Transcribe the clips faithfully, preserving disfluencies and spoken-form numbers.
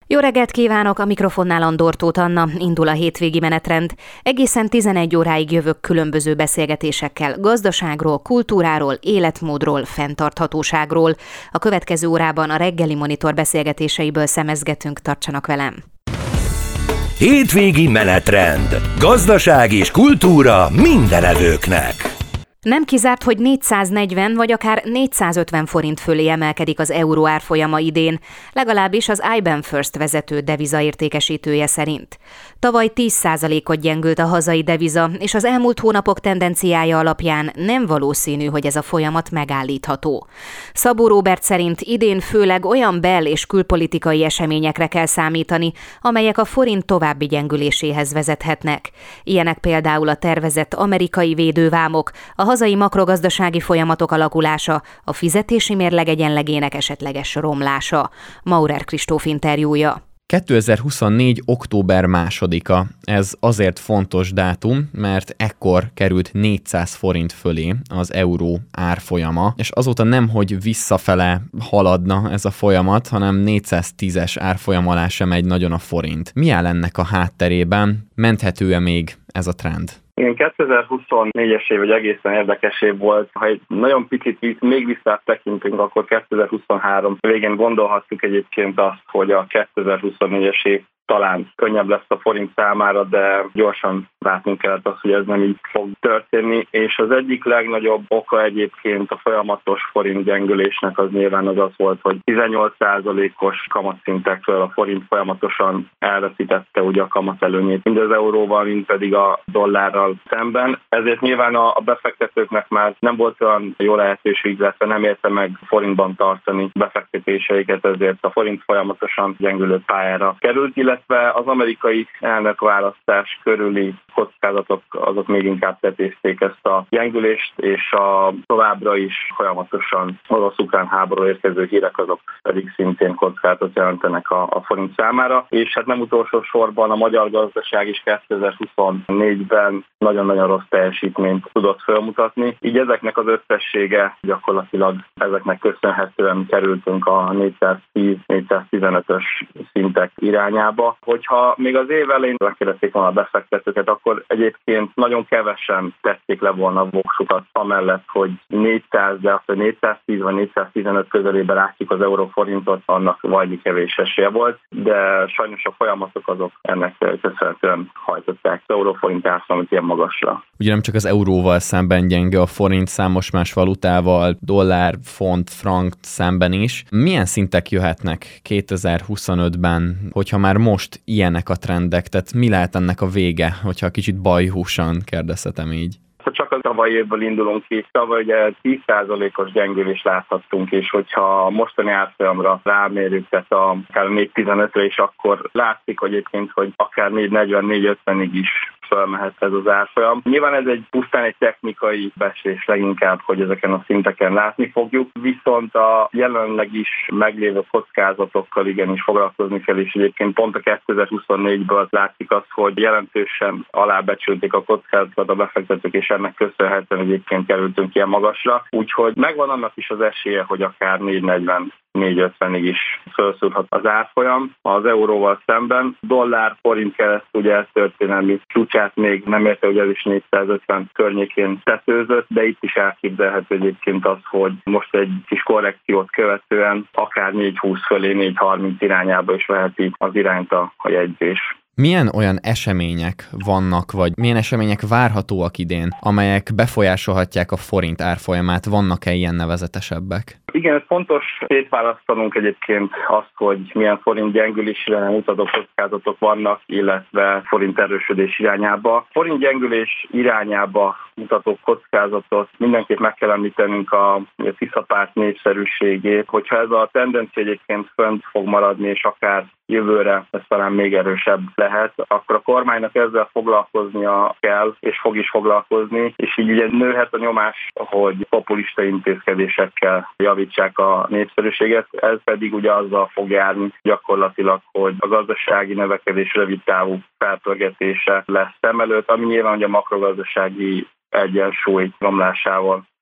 Jó reggelt kívánok, a mikrofonnál Andor Tóth Anna, indul a hétvégi menetrend. Egészen tizenegy óráig jövök különböző beszélgetésekkel gazdaságról, kultúráról, életmódról, fenntarthatóságról. A következő órában a reggeli monitor beszélgetéseiből szemezgetünk, tartsanak velem. Hétvégi menetrend. Gazdaság és kultúra mindenevőknek. Nem kizárt, hogy négyszáznegyven vagy akár négyszázötven forint fölé emelkedik az euró árfolyama idén, legalábbis az I B A N First vezető devizaértékesítője szerint. Tavaly tíz százalékot gyengült a hazai deviza, és az elmúlt hónapok tendenciája alapján nem valószínű, hogy ez a folyamat megállítható. Szabó Róbert szerint idén főleg olyan bel- és külpolitikai eseményekre kell számítani, amelyek a forint további gyengüléséhez vezethetnek. Ilyenek például a tervezett amerikai védővámok, a hazai makrogazdasági folyamatok alakulása, a fizetési mérleg egyenlegének esetleges romlása. Maurer Kristóf interjúja. kétezer-huszonnégy. október másodika. Ez azért fontos dátum, mert ekkor került négyszáz forint fölé az euró árfolyama, és azóta nem, hogy visszafele haladna ez a folyamat, hanem négyszáztízes árfolyam alá sem megy nagyon a forint. Mi áll ennek a hátterében? Menthető-e még ez a trend? Igen, kétezer-huszonnégyes év egy egészen érdekes év volt. Ha egy nagyon picit még vissza tekintünk, akkor kétezer-huszonhárom végén gondolhattuk egyébként azt, hogy a kétezer-huszonnégyes év talán könnyebb lesz a forint számára, de gyorsan látnunk kellett azt, hogy ez nem így fog történni, és az egyik legnagyobb oka egyébként a folyamatos forint gyengülésnek az nyilván az az volt, hogy tizennyolc százalékos kamatszintekről a forint folyamatosan elveszítette ugye a kamatelőnyét, mind az euróval, mind pedig a dollárral szemben. Ezért nyilván a befektetőknek már nem volt olyan jó lehetőség, illetve nem érte meg forintban tartani befektetéseiket, ezért a forint folyamatosan gyengülő pályára került, illetve az amerikai elnökválasztás körüli kockázatok azok még inkább tetézték ezt a gyengülést, és a továbbra is folyamatosan orosz-ukrán háború érkező hírek azok pedig szintén kockázatot jelentenek a, a forint számára, és hát nem utolsó sorban a magyar gazdaság is kétezer-huszonnégyben nagyon-nagyon rossz teljesítményt tudott felmutatni. Így ezeknek az összessége gyakorlatilag ezeknek köszönhetően kerültünk a négyszáztíz-négyszáztizenötös szintek irányába. Hogyha még az év elején megkérdezték volna a befektetőket, akkor egyébként nagyon kevesen tették le volna a voksukat amellett, hogy négyszáz, de azt, hogy négyszáztíz vagy négyszáztizenöt közelében látjuk az euróforintot, annak vagy kevés esélye volt, de sajnos a folyamatok azok ennek köszönhetően hajtották az euróforint árfolyamot ilyen magasra. Ugye nem csak az euróval szemben gyenge a forint, számos más valutával, dollár, font, frank szemben is. Milyen szintek jöhetnek kétezer-huszonötben, hogyha már most ilyenek a trendek, tehát mi lehet ennek a vége, hogyha kicsit bajhúsan kérdezhetem így? Csak a tavalyi évből indulunk ki, tavaly ugye tíz százalékos gyengülést láthattunk, és hogyha a mostani árfolyamra rámérjük, tehát a, akár négy tizenötre is, akkor látszik hogy egyébként, hogy akár négy negyven négy ötvenig is fölmehet ez az árfolyam. Nyilván ez egy pusztán egy technikai becslés leginkább, hogy ezeken a szinteken látni fogjuk, viszont a jelenleg is meglévő kockázatokkal igenis foglalkozni kell, és egyébként pont a kétezer-huszonnégyből látszik az, hogy jelentősen alábecsülték a kockázatokat a befektetők, és ennek köszönhetően egyébként kerültünk ilyen magasra. Úgyhogy megvan annak is az esélye, hogy akár négy negyven négy ötvenig is felszúrhat az árfolyam az euróval szemben. Dollár forint keresztül ugye ez történelmi csúcsát még nem érte, hogy ez is négyszázötven környékén tetőzött, de itt is elképzelhető egyébként az, hogy most egy kis korrekciót követően akár négy húsz fölé, négy harminc irányába is veheti az irányt a, a jegyzés. Milyen olyan események vannak, vagy milyen események várhatóak idén, amelyek befolyásolhatják a forint árfolyamát? Vannak-e ilyen nevezetesebbek? Igen, ez fontos szétválasztanunk egyébként azt, hogy milyen forint gyengülésre mutató kockázatok vannak, illetve forint erősödés irányába. Forint gyengülés irányába mutató kockázatot mindenképp meg kell említenünk a, a Tisza párt népszerűségét. Hogyha ez a tendencia egyébként fönt fog maradni, és akár jövőre ez talán még erősebb lehet, akkor a kormánynak ezzel foglalkoznia kell, és fog is foglalkozni, és így ugye nőhet a nyomás, hogy populista intézkedésekkel javítsák a népszerűséget, ez pedig ugye azzal fog járni gyakorlatilag, hogy a gazdasági növekedés rövid távú felpörgetése lesz szem előtt, ami nyilván ugye a makrogazdasági egyensúly romlásával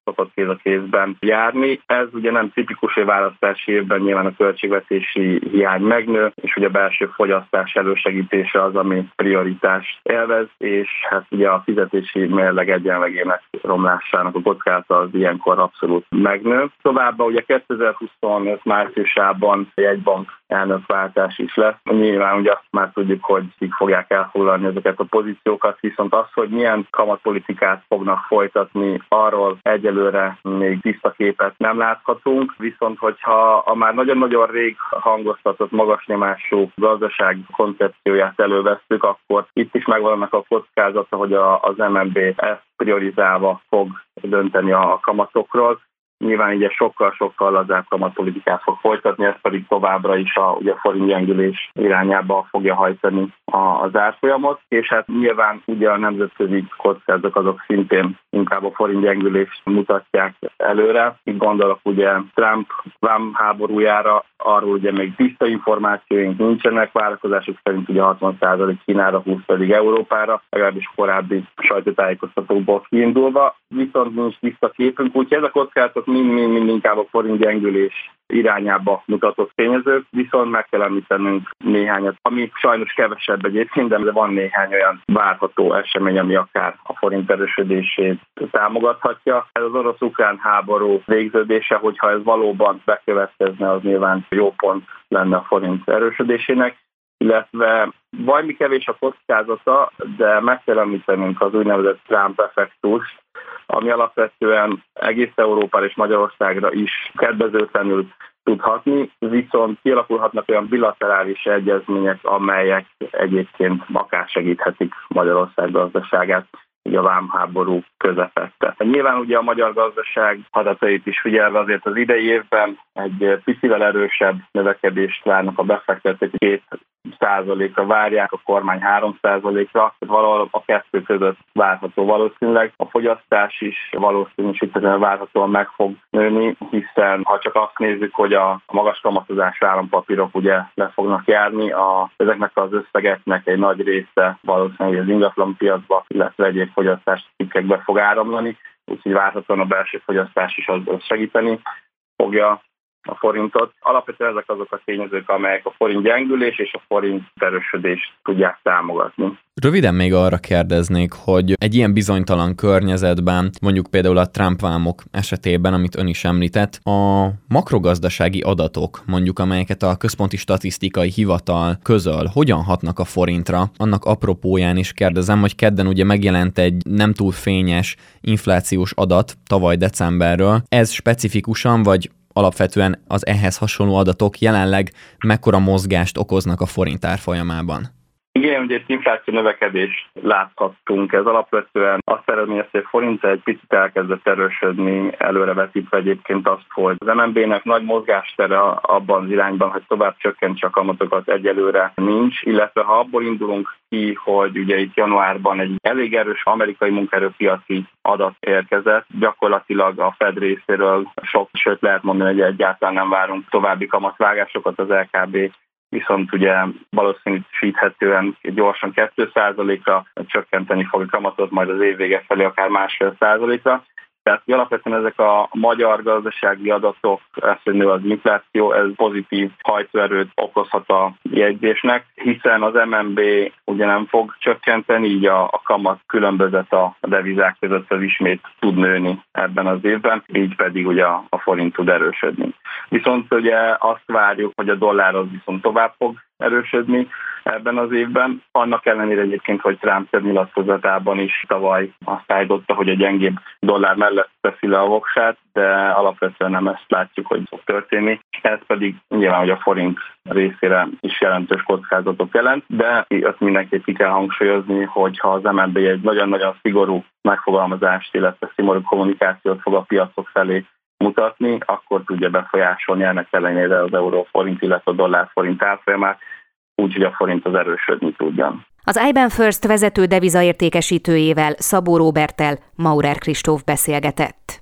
szokott kéz a kézben járni. Ez ugye nem tipikus, hogy választási évben nyilván a költségvetési hiány megnő, és ugye a belső fogyasztás elősegítése az, ami prioritást élvez, és hát ugye a fizetési mérleg egyenlegének romlásának a kockázata az ilyenkor abszolút megnő. Továbbá ugye kétezer-huszonöt márciusában jegybank elnökváltás is lesz. Nyilván ugye azt már tudjuk, hogy így fogják elfoglalni ezeket a pozíciókat, viszont az, hogy milyen kamatpolitikát fognak folytatni, arról egyelőre még tiszta képet nem láthatunk, viszont hogyha a már nagyon-nagyon rég hangoztatott magas nyomású gazdaság koncepcióját elővesszük, akkor itt is megvannak a kockázata, hogy az em en bé ezt priorizálva fog dönteni a kamatokról. Nyilván ugye sokkal-sokkal lazább kamatpolitikát fog folytatni, ez pedig továbbra is a ugye forint gyengülés irányába fogja hajtani az árfolyamot, és hát nyilván ugye a nemzetközi kockázatok azok szintén inkább a forint gyengülést mutatják előre. Itt gondolok ugye Trump vám háborújára, arról ugye még tiszta információink nincsenek, várakozások szerint ugye hatvan százalék Kínára, húsz pedig Európára, legalábbis korábbi sajtótájékoztatókból kiindulva, viszont nincs tiszta képünk, úgyhogy ez a kockázatok mind-mind inkább a forint gyengülés irányába mutatott tényezők, viszont meg kell említenünk néhányat, ami sajnos kevesebb egyébként, de van néhány olyan várható esemény, ami akár a forint erősödését támogathatja. Ez az orosz-ukrán háború végződése, hogyha ez valóban bekövetkezne, az nyilván jó pont lenne a forint erősödésének, illetve valami kevés a kockázata, de meg kell említenünk az úgynevezett Trump-effektust, ami alapvetően egész Európára és Magyarországra is kedvezőtlenül tud hatni, viszont kialakulhatnak olyan bilaterális egyezmények, amelyek egyébként akár segíthetik Magyarország gazdaságát a vámháború közepette. Nyilván ugye a magyar gazdaság adatait is figyelve azért az idei évben egy picivel erősebb növekedést várnak a befektetők, két százalékra várják, a kormány három százalékra, valahol a kettő között várható valószínűleg. A fogyasztás is valószínűsíthetően várhatóan meg fog nőni, hiszen ha csak azt nézzük, hogy a magas kamatozású állampapírok ugye le fognak járni, a, ezeknek az összegeknek egy nagy része valószínűleg az ingatlanpiacba, illetve egyéb fogyasztási cikkekbe fog áramlani, úgyhogy várhatóan a belső fogyasztás is az segíteni fogja a forintot. Alapvetően ezek azok a tényezők, amelyek a forint gyengülés és a forint erősödést tudják támogatni. Röviden még arra kérdeznék, hogy egy ilyen bizonytalan környezetben, mondjuk például a Trump vámok esetében, amit ön is említett, a makrogazdasági adatok, mondjuk amelyeket a Központi Statisztikai Hivatal közöl, hogyan hatnak a forintra? Annak apropóján is kérdezem, hogy kedden ugye megjelent egy nem túl fényes inflációs adat tavaly decemberről. Ez specifikusan vagy alapvetően az ehhez hasonló adatok jelenleg mekkora mozgást okoznak a forint árfolyamában? Igen, ugye egy infláció növekedést láthattunk. Ez alapvetően azt eredményezte, hogy a forint egy picit elkezdett erősödni, előrevetítve egyébként azt, hogy az em en bé-nek nagy mozgástere abban az irányban, hogy tovább csökkentse a kamatokat, egyelőre nincs, illetve ha abból indulunk ki, hogy ugye itt januárban egy elég erős amerikai munkaerőpiaci adat érkezett, gyakorlatilag a Fed részéről sok, sőt lehet mondani, hogy egyáltalán nem várunk további kamatvágásokat, az el ká bé viszont ugye valószínűsíthetően gyorsan két százalékra csökkenteni fog a kamatot, majd az év vége felé akár másfél százalékra. Tehát alapvetően ezek a magyar gazdasági adatok, ez, hogy nő az infláció, ez pozitív hajtóerőt okozhat a jegyzésnek, hiszen az em en bé ugye nem fog csökkenteni, így a, a kamat különbözet a devizák között az ismét tud nőni ebben az évben, így pedig ugye a, a forint tud erősödni. Viszont ugye azt várjuk, hogy a dollár az viszont tovább fog erősödni ebben az évben. Annak ellenére egyébként, hogy Trump több nyilatkozatában is tavaly azt állította, hogy a gyengébb dollár mellett teszi le a voksát, de alapvetően nem ezt látjuk, hogy fog történni. Ez pedig nyilván, hogy a forint részére is jelentős kockázatot jelent, de azt mindenképp ki kell hangsúlyozni, hogy ha az em en bé egy nagyon-nagyon szigorú megfogalmazást, illetve szigorú kommunikációt fog a piacok felé mutatni, akkor tudja befolyásolni ennek ellenére az euró-forint, illetve a dollár-forint árfolyamát, úgyhogy a forint az erősödni tudjon. Az i bé á en First vezető devizaértékesítőjével, Szabó Róberttel Maurer Kristóf beszélgetett.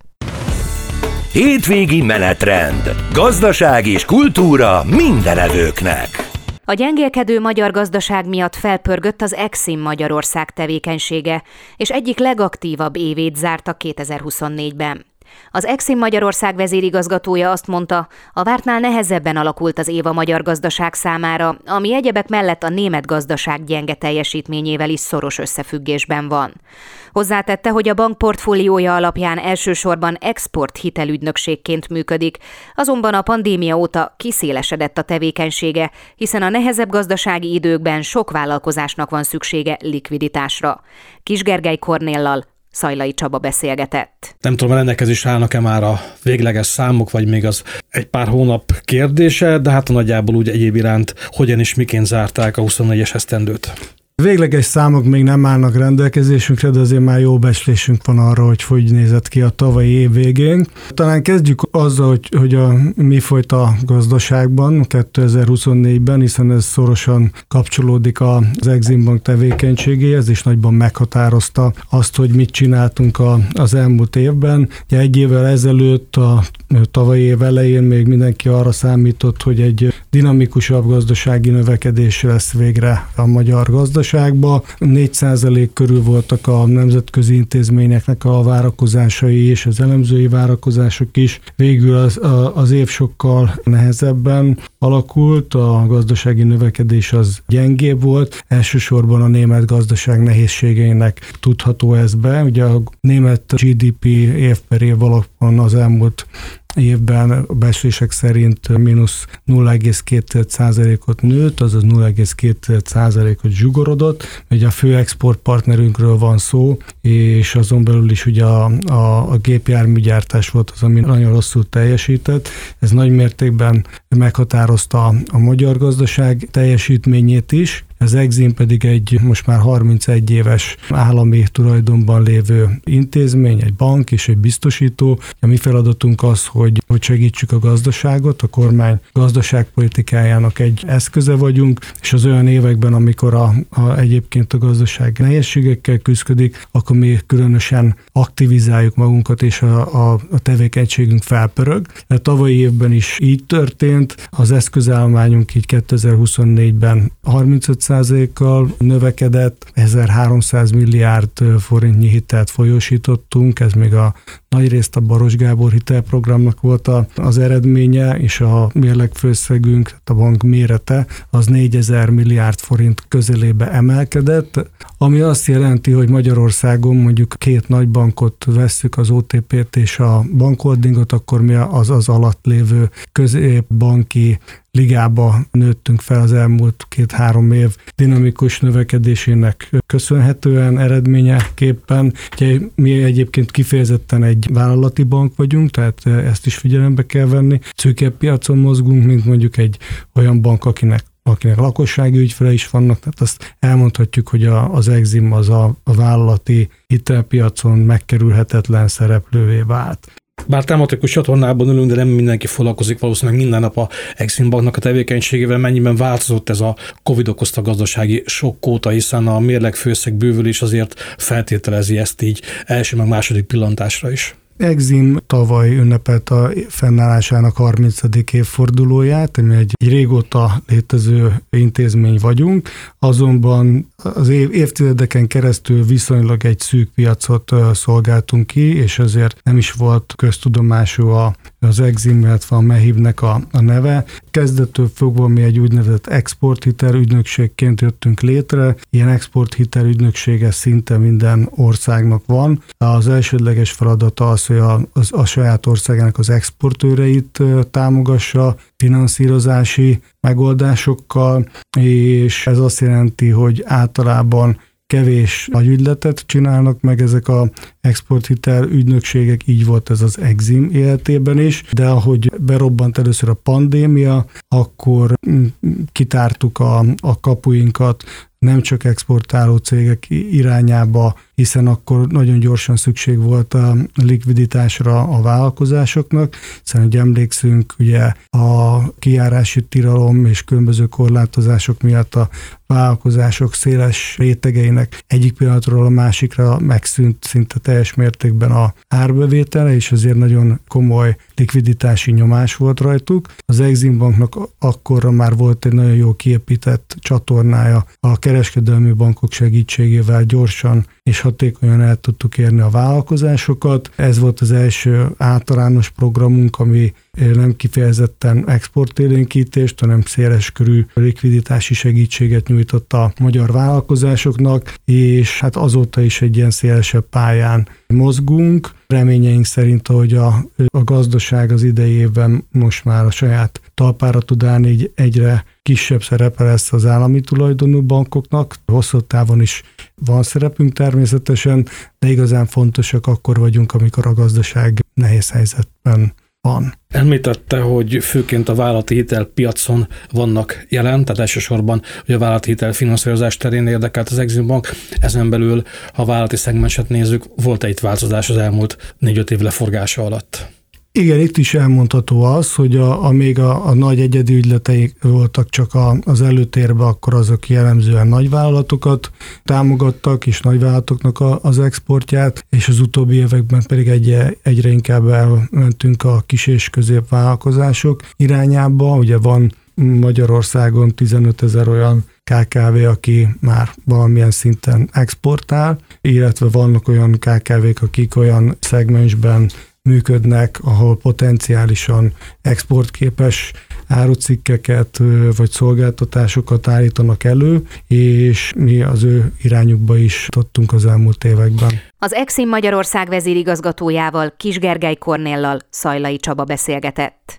Hétvégi menetrend. Gazdaság és kultúra mindenevőknek. A gyengélkedő magyar gazdaság miatt felpörgött az Exim Magyarország tevékenysége, és egyik legaktívabb évét zárta kétezer-huszonnégyben. Az Exim Magyarország vezérigazgatója azt mondta, a vártnál nehezebben alakult az év a magyar gazdaság számára, ami egyebek mellett a német gazdaság gyenge teljesítményével is szoros összefüggésben van. Hozzátette, hogy a bank portfóliója alapján elsősorban export hitelügynökségként működik, azonban a pandémia óta kiszélesedett a tevékenysége, hiszen a nehezebb gazdasági időkben sok vállalkozásnak van szüksége likviditásra. Kis Gergely Kornéllal Szajlai Csaba beszélgetett. Nem tudom, rendelkezésre állnak-e már a végleges számok, vagy még az egy pár hónap kérdése, de hát nagyjából úgy egyéb iránt hogyan és miként zárták a huszonnégyes esztendőt. Végleges számok még nem állnak rendelkezésünkre, de azért már jó becslésünk van arra, hogy hogy nézett ki a tavalyi év végén. Talán kezdjük azzal, hogy, hogy a, mi folyt a gazdaságban kétezer-huszonnégyben, hiszen ez szorosan kapcsolódik az Exim Bank tevékenységéhez, és nagyban meghatározta azt, hogy mit csináltunk a, az elmúlt évben. Ugye egy évvel ezelőtt, a tavalyi év elején még mindenki arra számított, hogy egy dinamikusabb gazdasági növekedés lesz végre a magyar gazdaságban. négy százalék körül voltak a nemzetközi intézményeknek a várakozásai és az elemzői várakozások is. Végül az, az év sokkal nehezebben alakult, a gazdasági növekedés az gyengébb volt, elsősorban a német gazdaság nehézségeinek tudható ez be. Ugye a német gé dé pé év per év alapon az elmúlt évben a becslések szerint mínusz nulla egész két százalékot nőtt, azaz nulla egész két százalékot zsugorodott. Ugye a fő exportpartnerünkről van szó, és azon belül is ugye a, a, a gépjárműgyártás volt az, ami nagyon rosszul teljesített. Ez nagy mértékben meghatározta a magyar gazdaság teljesítményét is. Az Exim pedig egy most már harmincegy éves állami tulajdonban lévő intézmény, egy bank és egy biztosító. A mi feladatunk az, hogy, hogy segítsük a gazdaságot, a kormány gazdaságpolitikájának egy eszköze vagyunk, és az olyan években, amikor a, a, egyébként a gazdaság nehézségekkel küzdik, akkor mi különösen aktivizáljuk magunkat, és a, a, a tevékenységünk felpörög. A tavalyi évben is így történt, az eszközállományunk így kétezer-huszonnégyben harmincöt százalékkal növekedett, ezerháromszáz milliárd forintnyi hitelt folyósítottunk, ez még a nagyrészt a Baros Gábor hitelprogramnak volt a, az eredménye, és a mérlegfőszegünk, a bank mérete, az négyezer milliárd forint közelébe emelkedett, ami azt jelenti, hogy Magyarországon mondjuk két nagy bankot vesszük, az o té pét és a bankholdingot, akkor mi az az alatt lévő középbanki ligába nőttünk fel az elmúlt két-három év dinamikus növekedésének köszönhetően, eredményeképpen. Ugye mi egyébként kifejezetten egy vállalati bank vagyunk, tehát ezt is figyelembe kell venni. Szűkebb piacon mozgunk, mint mondjuk egy olyan bank, akinek akinek lakossági ügyfele is vannak, tehát azt elmondhatjuk, hogy a, az Exim az a, a vállalati hitelpiacon megkerülhetetlen szereplővé vált. Bár tematikus csatornában ülünk, de nem mindenki foglalkozik valószínűleg minden nap a Exim Banknak a tevékenységével, mennyiben változott ez a Covid okozta gazdasági sokk óta, hiszen a mérlegfőszeg bővülés azért feltételezi ezt így első meg második pillantásra is. Exim tavaly ünnepelt a fennállásának harmincadik évfordulóját, mi egy régóta létező intézmény vagyunk, azonban az év, évtizedeken keresztül viszonylag egy szűk piacot szolgáltunk ki, és ezért nem is volt köztudomású az Exim, illetve a Mehivnek a, a neve. Kezdettől fogva mi egy úgynevezett exporthitelügynökségként jöttünk létre, ilyen exporthitelügynöksége szinte minden országnak van. Az elsődleges feladata az, hogy a, a, a saját országának az exportőreit támogassa finanszírozási megoldásokkal, és ez azt jelenti, hogy általában kevés nagy ügyletet csinálnak meg ezek az exporthitel ügynökségek, így volt ez az Exim életében is, de ahogy berobbant először a pandémia, akkor kitártuk a, a kapuinkat nem csak exportáló cégek irányába, hiszen akkor nagyon gyorsan szükség volt a likviditásra a vállalkozásoknak, hiszen, hogy emlékszünk, ugye a kijárási tilalom és különböző korlátozások miatt a vállalkozások széles rétegeinek egyik pillanatról a másikra megszűnt szinte teljes mértékben a árbevétele, és azért nagyon komoly likviditási nyomás volt rajtuk. Az Exim Banknak akkorra már volt egy nagyon jó kiépített csatornája, a kereskedelmi bankok segítségével gyorsan és hatékonyan el tudtuk érni a vállalkozásokat. Ez volt az első általános programunk, ami nem kifejezetten exportélénkítést, hanem széleskörű likviditási segítséget nyújtott a magyar vállalkozásoknak, és hát azóta is egy ilyen szélesebb pályán mozgunk. Reményeink szerint, hogy a, a gazdaság az idei évben most már a saját talpára tud állni, így egyre kisebb szerepe lesz az állami tulajdonú bankoknak. Hosszú távon is van szerepünk természetesen, de igazán fontosak akkor vagyunk, amikor a gazdaság nehéz helyzetben van. Említette, hogy főként a vállalati hitelpiacon vannak jelen, tehát elsősorban, hogy a vállalati hitel finanszírozás terén érdekelt az Exim Bank. Ezen belül, ha a vállalati szegmenset nézzük, volt-e itt változás az elmúlt négy-öt év leforgása alatt? Igen, itt is elmondható az, hogy a, a még a, a nagy egyedi ügyleteik voltak csak a, az előtérben, akkor azok jellemzően nagyvállalatokat támogattak, és nagyvállalatoknak a, az exportját, és az utóbbi években pedig egyre, egyre inkább elmentünk a kis és középvállalkozások irányába. Ugye van Magyarországon tizenötezer olyan ká ká vé, aki már valamilyen szinten exportál, illetve vannak olyan ká ká vék, akik olyan szegmensben működnek, ahol potenciálisan exportképes árucikkeket vagy szolgáltatásokat állítanak elő, és mi az ő irányukba is tudtunk az elmúlt években. Az Exim Magyarország vezérigazgatójával, Kiss Gergely Kornéllal Szajlai Csaba beszélgetett.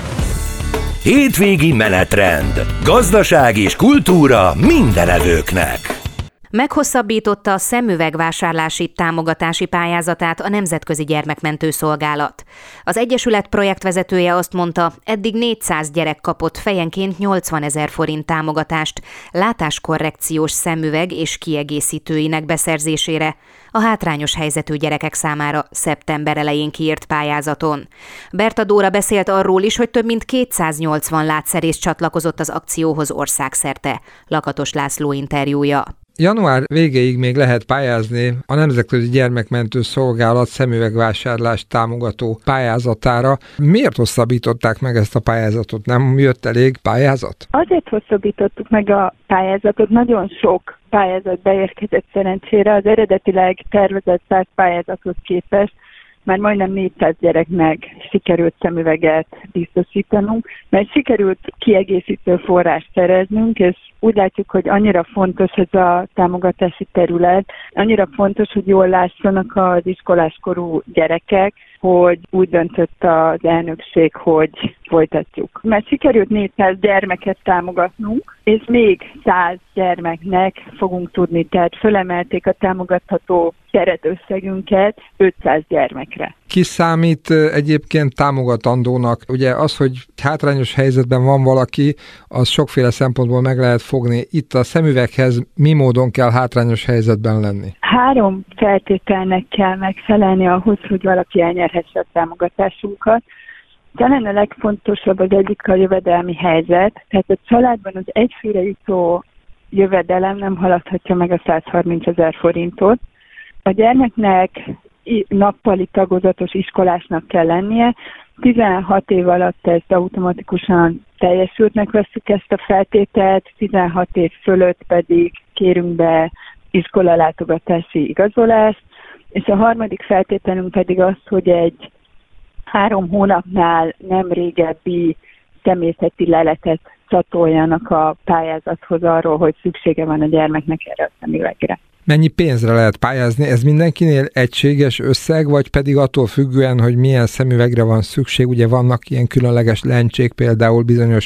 Hétvégi menetrend. Gazdaság és kultúra mindenevőknek. Meghosszabbította a szemüvegvásárlási támogatási pályázatát a Nemzetközi Gyermekmentő Szolgálat. Az egyesület projektvezetője azt mondta, eddig négyszáz gyerek kapott fejenként nyolcvanezer forint támogatást látáskorrekciós szemüveg és kiegészítőinek beszerzésére a hátrányos helyzetű gyerekek számára szeptember elején kiírt pályázaton. Berta Dóra beszélt arról is, hogy több mint kétszáznyolcvan látszerész csatlakozott az akcióhoz országszerte. Lakatos László interjúja. Január végéig még lehet pályázni a Nemzetközi Gyermekmentő Szolgálat szemüvegvásárlást támogató pályázatára. Miért hosszabbították meg ezt a pályázatot? Nem jött elég pályázat? Azért hosszabbítottuk meg a pályázatot, nagyon sok pályázat beérkezett szerencsére, az eredetileg tervezett száz pályázathoz képest már majdnem négyszáz gyereknek sikerült szemüveget biztosítanunk, mert sikerült kiegészítő forrást szereznünk, és úgy látjuk, hogy annyira fontos ez a támogatási terület, annyira fontos, hogy jól lássanak az iskoláskorú gyerekek, hogy úgy döntött az elnökség, hogy folytatjuk. Mert sikerült négyszáz gyermeket támogatnunk, és még száz gyermeknek fogunk tudni, tehát fölemelték a támogatható keretösszegünket ötszáz gyermekre. Ki számít egyébként támogatandónak? Ugye az, hogy hátrányos helyzetben van valaki, az sokféle szempontból meg lehet fogni. Itt a szemüveghez mi módon kell hátrányos helyzetben lenni? Három feltételnek kell megfelelni ahhoz, hogy valaki elnyerhesse a támogatásunkat. Talán a legfontosabb az egyik a jövedelmi helyzet, tehát a családban az egyfőre jutó jövedelem nem haladhatja meg a százharmincezer forintot. A gyermeknek nappali tagozatos iskolásnak kell lennie, tizenhat év alatt ezt automatikusan teljesültnek vesszük ezt a feltételt, tizenhat év fölött pedig kérünk be iskolalátogatási igazolást, és a harmadik feltételünk pedig az, hogy egy három hónapnál nem régebbi személyzeti leletet csatoljanak a pályázathoz arról, hogy szüksége van a gyermeknek erre a szemüvegre. Mennyi pénzre lehet pályázni? Ez mindenkinél egységes összeg, vagy pedig attól függően, hogy milyen szemüvegre van szükség? Ugye vannak ilyen különleges lencsék, például bizonyos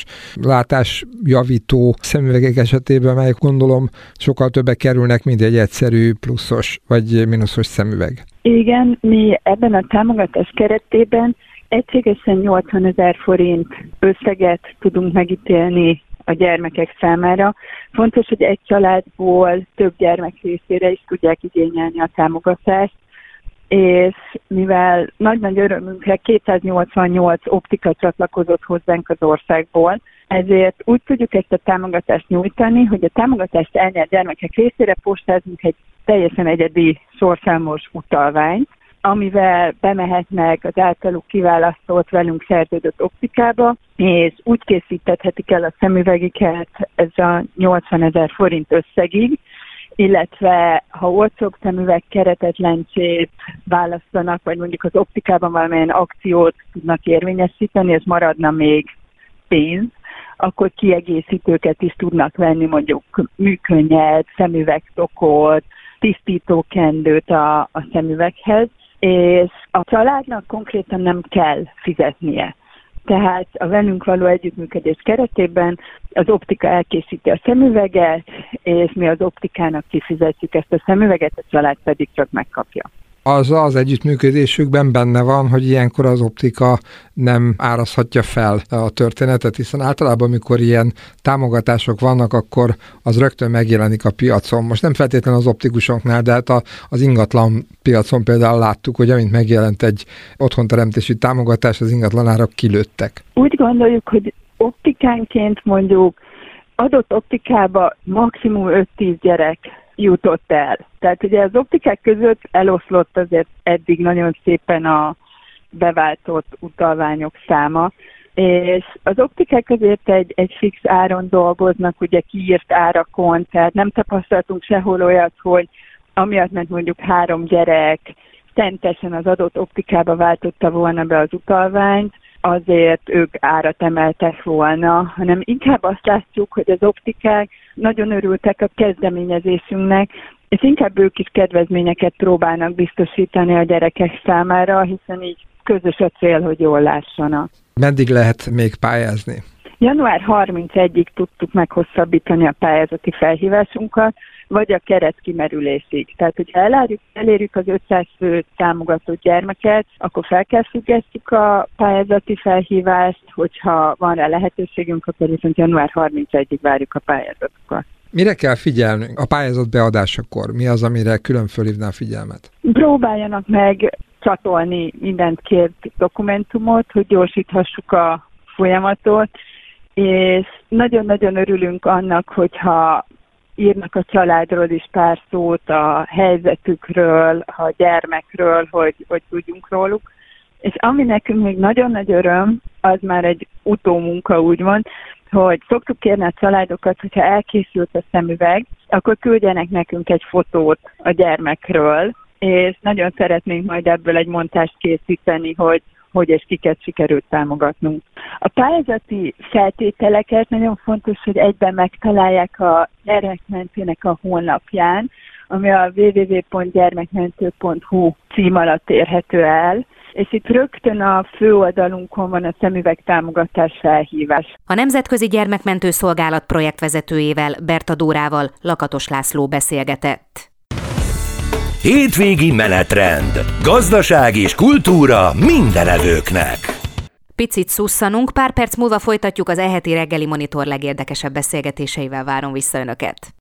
látásjavító szemüvegek esetében, melyek gondolom sokkal többe kerülnek, mint egy egyszerű pluszos vagy mínuszos szemüveg. Igen, mi ebben a támogatás keretében egységesen nyolcvanezer forint összeget tudunk megítélni a gyermekek számára. Fontos, hogy egy családból több gyermek részére is tudják igényelni a támogatást, és mivel nagy-nagy örömünkre kétszáznyolcvannyolc optika csatlakozott hozzánk az országból, ezért úgy tudjuk ezt a támogatást nyújtani, hogy a támogatást elnyert gyermekek részére postázunk egy teljesen egyedi sorszámos utalványt, amivel bemehetnek az általuk kiválasztott, velünk szerződött optikába, és úgy készítethetik el a szemüvegiket ez a nyolcvanezer forint összegig, illetve ha olcsóbb szemüveg keretet, lencsét választanak, vagy mondjuk az optikában valamilyen akciót tudnak érvényesíteni, és maradna még pénz, akkor kiegészítőket is tudnak venni, mondjuk műkönnyet, szemüvegtokot, tisztítókendőt a, a szemüveghez, és a családnak konkrétan nem kell fizetnie. Tehát a velünk való együttműködés keretében az optika elkészíti a szemüveget, és mi az optikának kifizetjük ezt a szemüveget, a család pedig csak megkapja. Az az együttműködésükben benne van, hogy ilyenkor az optika nem árazhatja fel a történetet, hiszen általában, amikor ilyen támogatások vannak, akkor az rögtön megjelenik a piacon. Most nem feltétlenül az optikusoknál, de hát a, az ingatlan piacon például láttuk, hogy amint megjelent egy otthonteremtési támogatás, az ingatlanárak kilőttek. Úgy gondoljuk, hogy optikánként mondjuk adott optikába maximum öt-tíz gyerek jutott el. Tehát ugye az optikák között eloszlott azért eddig nagyon szépen a beváltott utalványok száma, és az optikák azért egy, egy fix áron dolgoznak, ugye kiírt árakon, tehát nem tapasztaltunk sehol olyat, hogy amiatt, mert mondjuk három gyerek szentesen az adott optikába váltotta volna be az utalványt, azért ők árat emeltek volna, hanem inkább azt látjuk, hogy az optikák nagyon örültek a kezdeményezésünknek, és inkább ők is kedvezményeket próbálnak biztosítani a gyerekek számára, hiszen így közös a cél, hogy jól lássanak. Meddig lehet még pályázni? január harmincegyedikéig tudtuk meghosszabbítani a pályázati felhívásunkat, vagy a keret kimerülésig. Tehát, hogyha elérjük, elérjük az ötszáz fő támogatott gyermeket, akkor fel kell függesztjük a pályázati felhívást, hogyha van rá lehetőségünk, akkor viszont január harmincegyedikéig várjuk a pályázatokat. Mire kell figyelnünk a pályázat beadásakor? Mi az, amire külön fölhívná a figyelmet? Próbáljanak meg csatolni mindent kért dokumentumot, hogy gyorsíthassuk a folyamatot, és nagyon-nagyon örülünk annak, hogyha írnak a családról is pár szót, a helyzetükről, a gyermekről, hogy, hogy tudjunk róluk. És ami nekünk még nagyon nagy öröm, az már egy utómunka úgymond, hogy szoktuk kérni a családokat, hogyha elkészült a szemüveg, akkor küldjenek nekünk egy fotót a gyermekről, és nagyon szeretnénk majd ebből egy montást készíteni, hogy hogy és kiket sikerült támogatnunk. A pályázati feltételeket nagyon fontos, hogy egyben megtalálják a Gyermekmentőnek a honlapján, ami a double-u double-u double-u pont gyermekmentő pont hu cím alatt érhető el, és itt rögtön a főoldalunkon van a szemüveg támogatás felhívás. A Nemzetközi Gyermekmentő Szolgálat projektvezetőjével, Berta Dórával Lakatos László beszélgetett. Hétvégi menetrend. Gazdaság és kultúra mindenevőknek. Picit szusszanunk, pár perc múlva folytatjuk az e-heti reggeli monitor legérdekesebb beszélgetéseivel, várom vissza Önöket.